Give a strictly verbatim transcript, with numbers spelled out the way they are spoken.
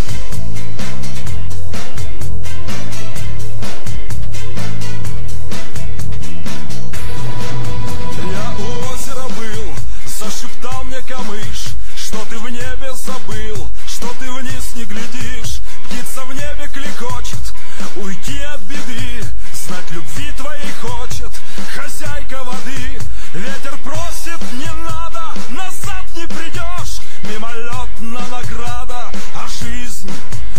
Зашептал мне камыш, что ты в небе забыл, что ты вниз не глядишь. Птица в небе клекочет, уйти от беды, знать любви твоей хочет хозяйка воды. Ветер просит, не надо, назад не придешь, мимолетна награда, а жизнь